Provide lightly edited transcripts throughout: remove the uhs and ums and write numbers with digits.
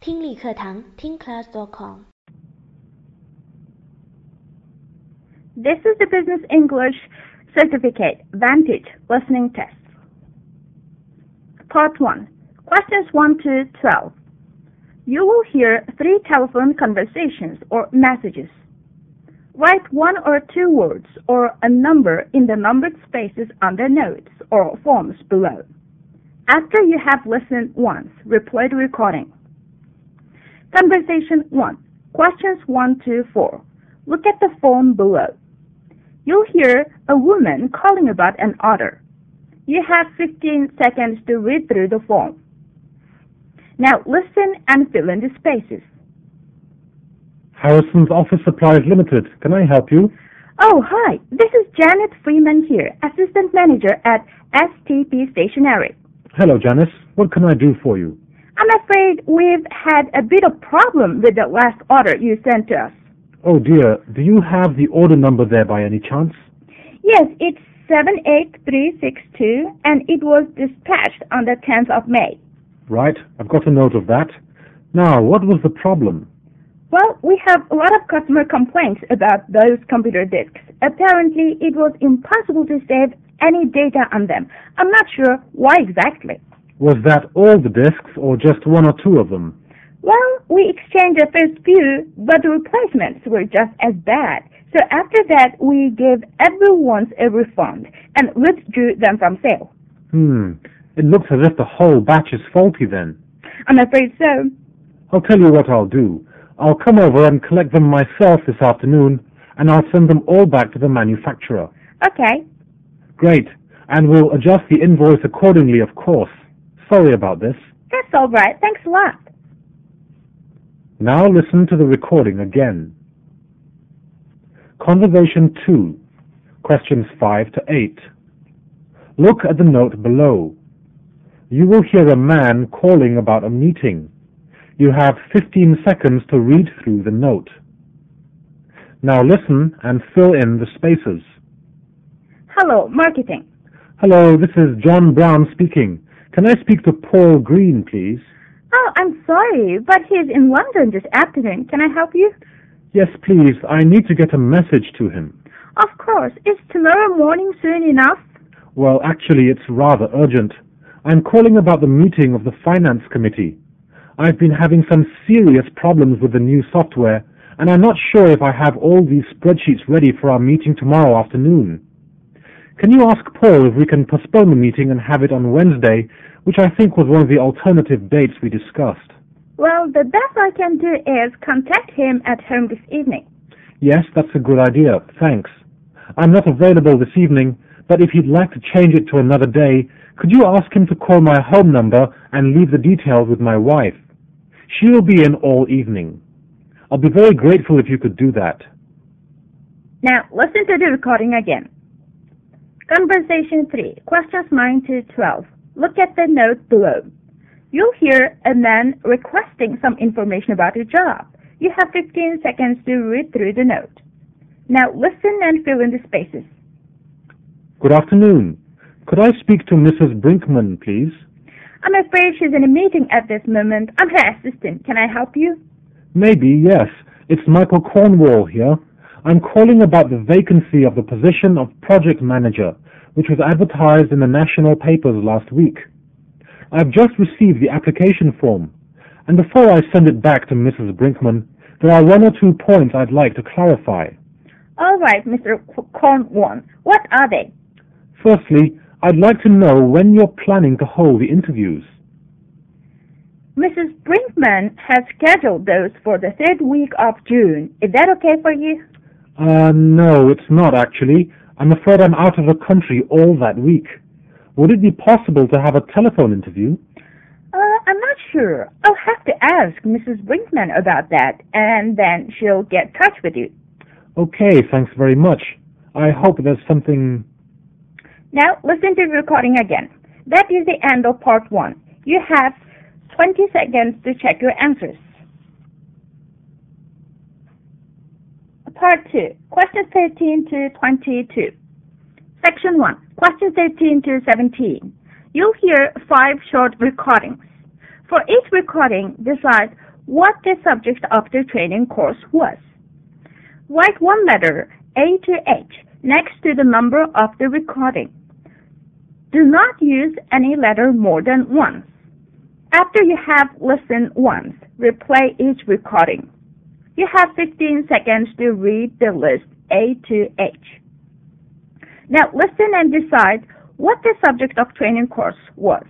听力课堂听 class.com。 This is the Business English Certificate Vantage Listening Test. Part 1. Questions 1 to 12. You will hear 3 telephone conversations or messages. Write 1 or 2 words or a number in the numbered spaces on the notes or forms below. After you have listened once, replay the recording. Conversation 1. Questions 1 to 4. Look at the form below. You'll hear a woman calling about an order. You have 15 seconds to read through the form. Now listen and fill in the spaces. Harrison's Office Supplies Limited. Can I help you? Oh, hi. This is Janet Freeman here, Assistant Manager at STP Stationery. Hello, Janice. What can I do for you? I'm afraid we've had a bit of problem with the last order you sent to us. Oh, dear. Do you have the order number there by any chance? Yes, it's 78362, and it was dispatched on the 10th of May. Right. I've got a note of that. Now, what was the problem? Well, we have a lot of customer complaints about those computer disks. Apparently, it was impossible to save any data on them. I'm not sure why exactly. Was that all the disks or just 1 or 2 of them? Well, we exchanged the first few, but the replacements were just as bad. So after that, we gave everyone a refund and withdrew them from sale. It looks as if the whole batch is faulty then. I'm afraid so. I'll tell you what I'll do. I'll come over and collect them myself this afternoon, and I'll send them all back to the manufacturer. Okay. Great. And we'll adjust the invoice accordingly, of course. Sorry about this. That's all right. Thanks a lot. Now listen to the recording again. Conversation 2, questions 5 to 8. Look at the note below. You will hear a man calling about a meeting. You have 15 seconds to read through the note. Now listen and fill in the spaces. Hello, marketing. Hello, this is John Brown speaking. Can I speak to Paul Green, please? Oh, I'm sorry, but he's in London this afternoon. Can I help you? Yes, please. I need to get a message to him. Of course. Is tomorrow morning soon enough? Well, actually, it's rather urgent. I'm calling about the meeting of the Finance Committee. I've been having some serious problems with the new software, and I'm not sure if I have all these spreadsheets ready for our meeting tomorrow afternoon. Can you ask Paul if we can postpone the meeting and have it on Wednesday, which I think was one of the alternative dates we discussed? Well, the best I can do is contact him at home this evening. Yes, that's a good idea. Thanks. I'm not available this evening, but if you'd like to change it to another day, could you ask him to call my home number and leave the details with my wife? She will be in all evening. I'll be very grateful if you could do that. Now, listen to the recording again. Conversation 3, questions 9 to 12. Look at the note below. You'll hear a man requesting some information about a job. You have 15 seconds to read through the note. Now listen and fill in the spaces. Good afternoon. Could I speak to Mrs. Brinkman, please? I'm afraid she's in a meeting at this moment. I'm her assistant. Can I help you? Maybe, yes. It's Michael Cornwall here. I'm calling about the vacancy of the position of project manager, which was advertised in the national papers last week. I've just received the application form, and before I send it back to Mrs. Brinkman, there are 1 or 2 points I'd like to clarify. All right, Mr. Cornwall. What are they? Firstly, I'd like to know when you're planning to hold the interviews. Mrs. Brinkman has scheduled those for the 3rd week of June. Is that okay for you? No, it's not actually. I'm afraid I'm out of the country all that week. Would it be possible to have a telephone interview? I'm not sure. I'll have to ask Mrs. Brinkman about that, and then she'll get in touch with you. Okay, thanks very much. I hope there's something... Now, listen to the recording again. That is the end of part 1. You have 20 seconds to check your answers. Part 2, questions 13 to 22. Section 1, questions 13 to 17. You'll hear 5 short recordings. For each recording, decide what the subject of the training course was. Write one letter, A to H, next to the number of the recording. Do not use any letter more than once. After you have listened once, replay each recording. You have 15 seconds to read the list A to H. Now listen and decide what the subject of training course was.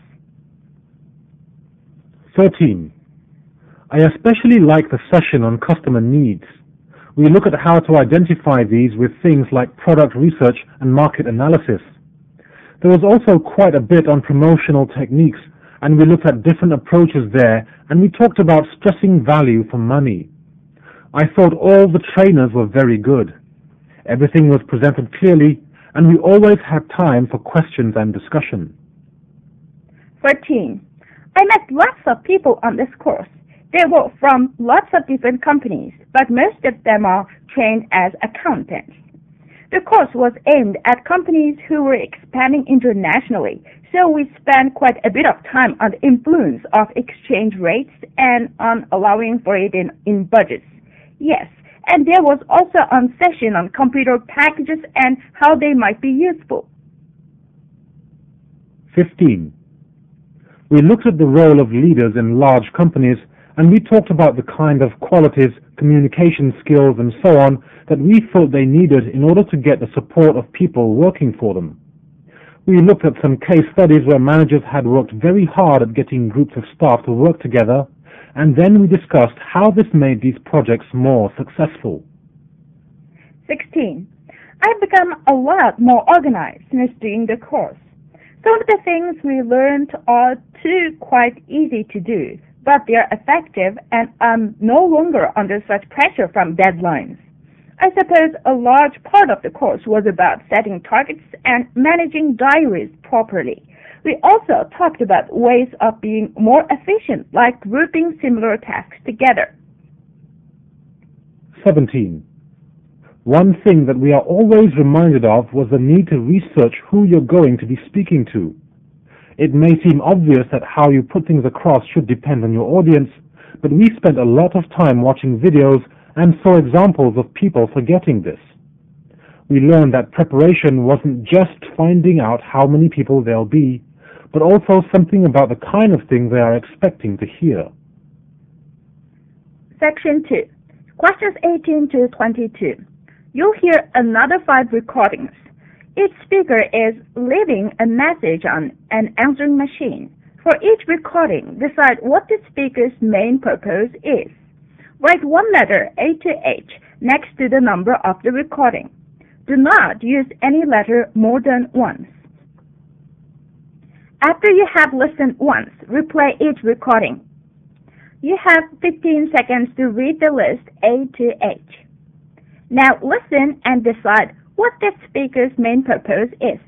13. I especially like the session on customer needs. We look at how to identify these with things like product research and market analysis. There was also quite a bit on promotional techniques, and we looked at different approaches there, and we talked about stressing value for money. I thought all the trainers were very good. Everything was presented clearly, and we always had time for questions and discussion. 14. I met lots of people on this course. They were from lots of different companies, but most of them are trained as accountants. The course was aimed at companies who were expanding internationally, so we spent quite a bit of time on the influence of exchange rates and on allowing for it in budgets. Yes, and there was also a session on computer packages and how they might be useful. 15. We looked at the role of leaders in large companies, and we talked about the kind of qualities, communication skills, and so on that we thought they needed in order to get the support of people working for them. We looked at some case studies where managers had worked very hard at getting groups of staff to work together, and then we discussed how this made these projects more successful. 16. I've become a lot more organized since doing the course. Some of the things we learned are quite easy to do, but they are effective and I'm no longer under such pressure from deadlines. I suppose a large part of the course was about setting targets and managing diaries properly. We also talked about ways of being more efficient, like grouping similar tasks together. 17. One thing that we are always reminded of was the need to research who you're going to be speaking to. It may seem obvious that how you put things across should depend on your audience, but we spent a lot of time watching videos and saw examples of people forgetting this. We learned that preparation wasn't just finding out how many people there'll be, but also something about the kind of thing they are expecting to hear. Section 2. Questions 18 to 22. You'll hear another 5 recordings. Each speaker is leaving a message on an answering machine. For each recording, decide what the speaker's main purpose is. Write one letter, A to H, next to the number of the recording. Do not use any letter more than once. After you have listened once, replay each recording. You have 15 seconds to read the list A to H. Now listen and decide what the speaker's main purpose is.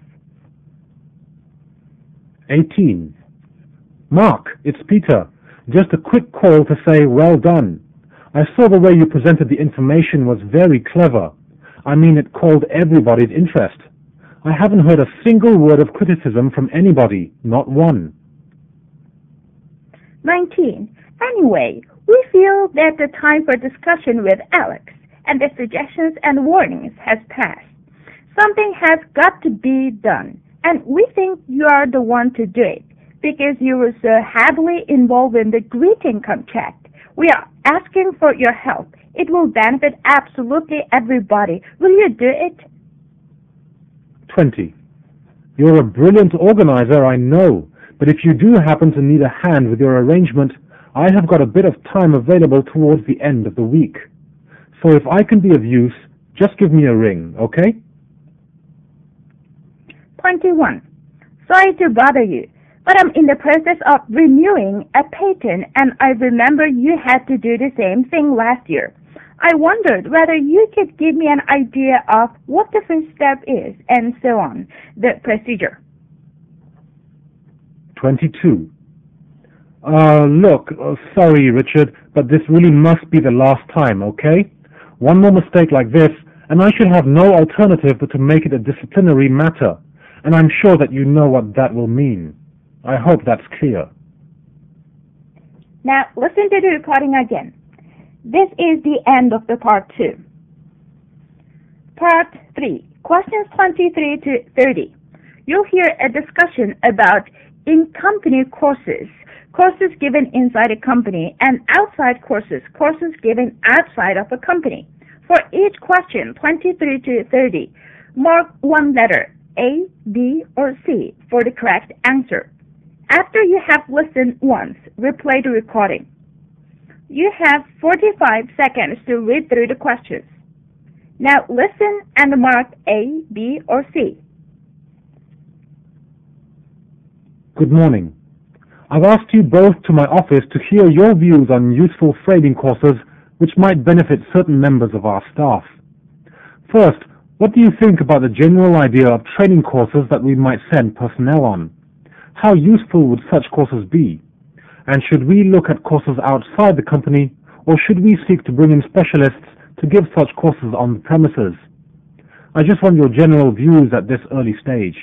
18. Mark, it's Peter. Just a quick call to say well done. I saw the way you presented the information was very clever. I mean, it called everybody's interest. I haven't heard a single word of criticism from anybody, not one. 19. Anyway, we feel that the time for discussion with Alex and the suggestions and warnings has passed. Something has got to be done, and we think you are the one to do it because you were so heavily involved in the greeting contract. We are asking for your help. It will benefit absolutely everybody. Will you do it? 20. You're a brilliant organizer, I know, but if you do happen to need a hand with your arrangement, I have got a bit of time available towards the end of the week. So if I can be of use, just give me a ring, okay? 21. Sorry to bother you, but I'm in the process of renewing a patent, and I remember you had to do the same thing last year. I wondered whether you could give me an idea of what the first step is, and so on, the procedure. 22. Sorry, Richard, but this really must be the last time, okay? One more mistake like this, and I should have no alternative but to make it a disciplinary matter, and I'm sure that you know what that will mean. I hope that's clear. Now listen to the recording again. This is the end of the part 2. Part 3, questions 23 to 30. You'll hear a discussion about in-company courses, courses given inside a company, and outside courses, courses given outside of a company. For each question, 23 to 30, mark one letter, A, B, or C, for the correct answer. After you have listened once, replay the recording. You have 45 seconds to read through the questions. Now listen and mark A, B, or C. Good morning. I've asked you both to my office to hear your views on useful framing courses which might benefit certain members of our staff. First, what do you think about the general idea of training courses that we might send personnel on? How useful would such courses be? And should we look at courses outside the company, or should we seek to bring in specialists to give such courses on the premises? I just want your general views at this early stage.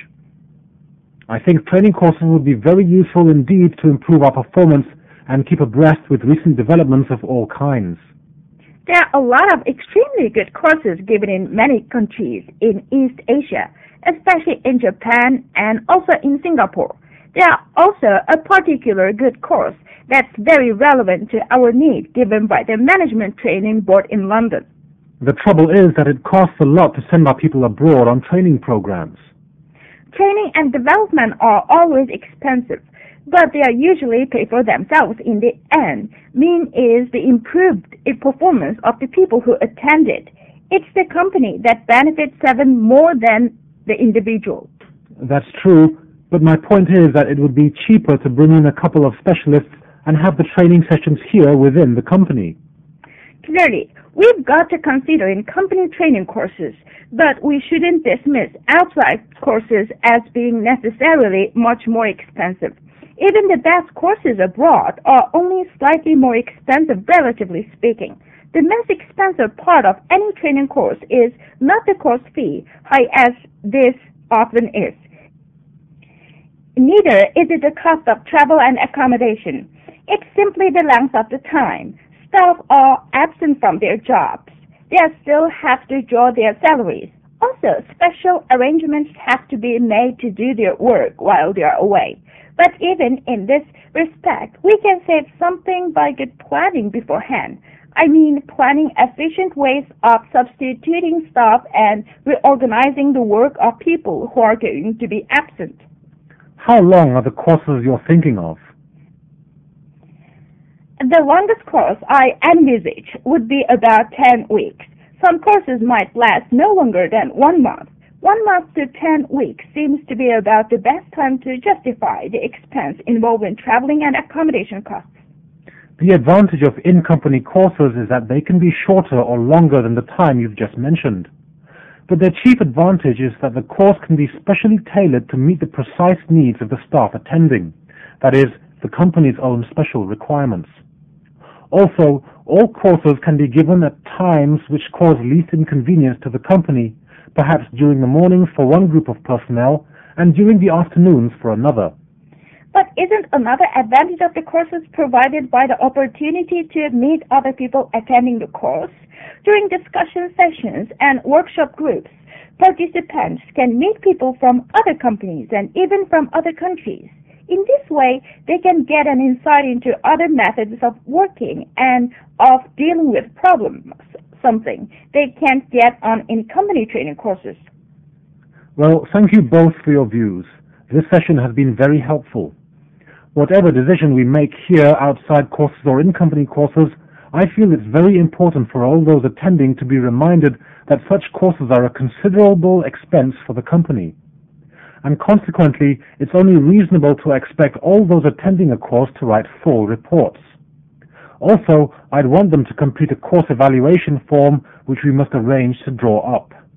I think training courses would be very useful indeed to improve our performance and keep abreast with recent developments of all kinds. There are a lot of extremely good courses given in many countries in East Asia, especially in Japan and also in Singapore. There are also a particular good course that's very relevant to our need given by the Management Training Board in London. The trouble is that it costs a lot to send our people abroad on training programs. Training and development are always expensive, but they are usually paid for themselves in the end. Mean is the improved performance of the people who attend it. It's the company that benefits seven more than the individual. That's true, but my point is that it would be cheaper to bring in a couple of specialists and have the training sessions here within the company. Clearly, we've got to consider in-company training courses, but we shouldn't dismiss outside courses as being necessarily much more expensive. Even the best courses abroad are only slightly more expensive, relatively speaking. The most expensive part of any training course is not the course fee, high as this often is. Neither is it the cost of travel and accommodation. It's simply the length of the time. Staff are absent from their jobs. They still have to draw their salaries. Also, special arrangements have to be made to do their work while they are away. But even in this respect, we can save something by good planning beforehand. I mean, planning efficient ways of substituting staff and reorganizing the work of people who are going to be absent. How long are the courses you're thinking of? The longest course I envisage would be about 10 weeks. Some courses might last no longer than 1 month. 1 month to 10 weeks seems to be about the best time to justify the expense involved in traveling and accommodation costs. The advantage of in-company courses is that they can be shorter or longer than the time you've just mentioned. But their chief advantage is that the course can be specially tailored to meet the precise needs of the staff attending, that is, the company's own special requirements. Also, all courses can be given at times which cause least inconvenience to the company, perhaps during the mornings for one group of personnel and during the afternoons for another. But isn't another advantage of the courses provided by the opportunity to meet other people attending the course? During discussion sessions and workshop groups, participants can meet people from other companies and even from other countries. In this way, they can get an insight into other methods of working and of dealing with problems, something they can't get on in-company training courses. Well, thank you both for your views. This session has been very helpful. Whatever decision we make here outside courses or in-company courses, I feel it's very important for all those attending to be reminded that such courses are a considerable expense for the company. And consequently, it's only reasonable to expect all those attending a course to write full reports. Also, I'd want them to complete a course evaluation form which we must arrange to draw up.